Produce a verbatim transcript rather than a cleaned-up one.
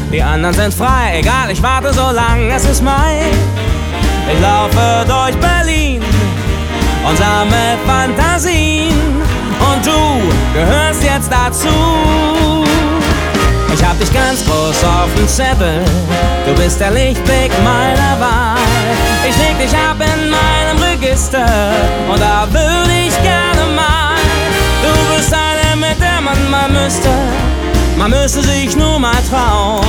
Die anderen sind frei, egal, ich warte so lang, es ist Mai. Ich laufe durch Berlin und sammle Fantasien. Und du gehörst jetzt dazu. Ich hab dich ganz groß auf dem Zettel, du bist der Lichtblick meiner Wahl. Ich leg dich ab in meinem Register und da würde ich gerne mal. Du bist eine, mit der man mal müsste, man müsste sich nur mal trauen.